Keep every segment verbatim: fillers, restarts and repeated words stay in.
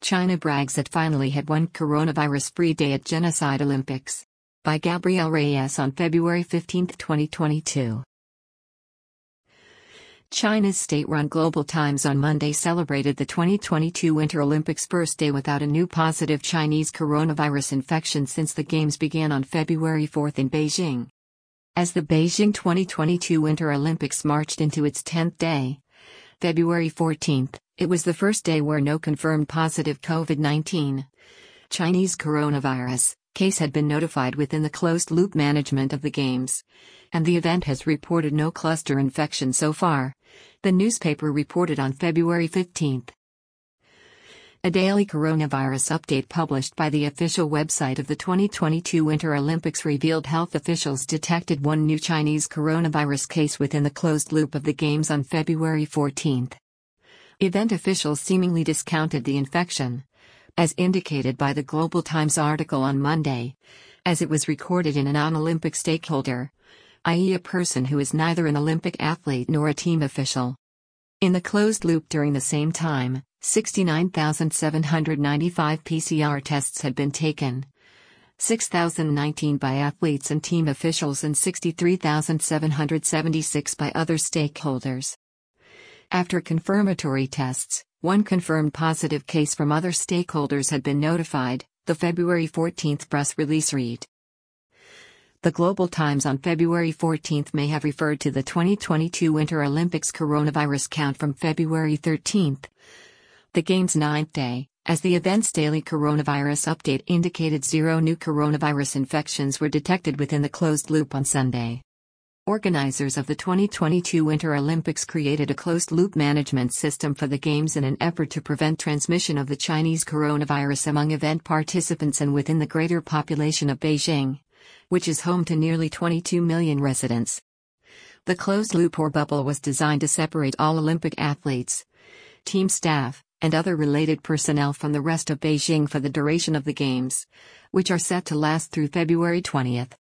China brags it finally had one coronavirus-free day at Genocide Olympics. By Gabriel Reyes on February fifteenth, twenty twenty-two. China's state-run Global Times on Monday celebrated the twenty twenty-two Winter Olympics' first day without a new positive Chinese coronavirus infection since the Games began on February fourth in Beijing. As the Beijing twenty twenty-two Winter Olympics marched into its tenth day, February fourteenth, it was the first day where no confirmed positive COVID nineteen Chinese coronavirus case had been notified within the closed-loop management of the Games, and the event has reported no cluster infection so far, the newspaper reported on February fifteenth. A daily coronavirus update published by the official website of the twenty twenty-two Winter Olympics revealed health officials detected one new Chinese coronavirus case within the closed loop of the Games on February fourteenth. Event officials seemingly discounted the infection, as indicated by the Global Times article on Monday, as it was recorded in a non-Olympic stakeholder, that is a person who is neither an Olympic athlete nor a team official. In the closed loop during the same time, sixty-nine thousand seven hundred ninety-five P C R tests had been taken, six thousand nineteen by athletes and team officials and sixty-three thousand seven hundred seventy-six by other stakeholders. After confirmatory tests, one confirmed positive case from other stakeholders had been notified, the February fourteenth press release read. The Global Times on February fourteenth may have referred to the twenty twenty-two Winter Olympics coronavirus count from February thirteenth, the Games' ninth day, as the event's daily coronavirus update indicated zero new coronavirus infections were detected within the closed loop on Sunday. Organizers of the twenty twenty-two Winter Olympics created a closed-loop management system for the Games in an effort to prevent transmission of the Chinese coronavirus among event participants and within the greater population of Beijing, which is home to nearly twenty-two million residents. The closed-loop or bubble was designed to separate all Olympic athletes, team staff, and other related personnel from the rest of Beijing for the duration of the Games, which are set to last through February twentieth.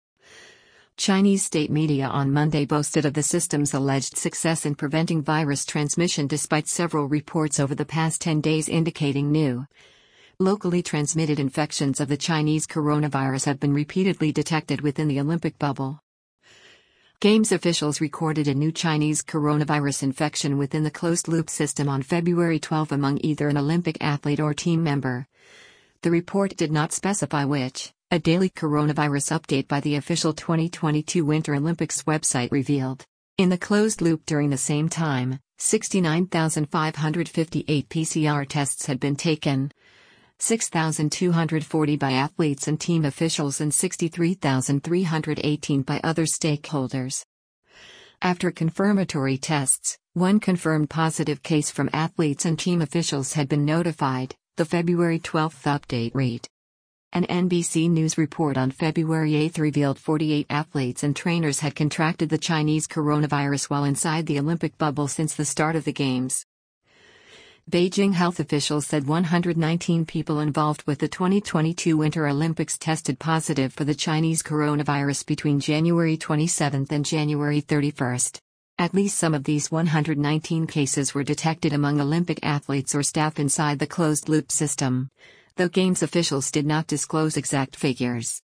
Chinese state media on Monday boasted of the system's alleged success in preventing virus transmission despite several reports over the past ten days indicating new, locally transmitted infections of the Chinese coronavirus have been repeatedly detected within the Olympic bubble. Games officials recorded a new Chinese coronavirus infection within the closed-loop system on February twelfth among either an Olympic athlete or team member. The report did not specify which. A daily coronavirus update by the official twenty twenty-two Winter Olympics website revealed. In the closed loop during the same time, sixty-nine thousand five hundred fifty-eight P C R tests had been taken, six thousand two hundred forty by athletes and team officials and sixty-three thousand three hundred eighteen by other stakeholders. After confirmatory tests, one confirmed positive case from athletes and team officials had been notified, the February twelfth update read. An N B C News report on February eighth revealed forty-eight athletes and trainers had contracted the Chinese coronavirus while inside the Olympic bubble since the start of the Games. Beijing health officials said one hundred nineteen people involved with the twenty twenty-two Winter Olympics tested positive for the Chinese coronavirus between January twenty-seventh and January thirty-first. At least some of these one hundred nineteen cases were detected among Olympic athletes or staff inside the closed-loop system, though Games officials did not disclose exact figures.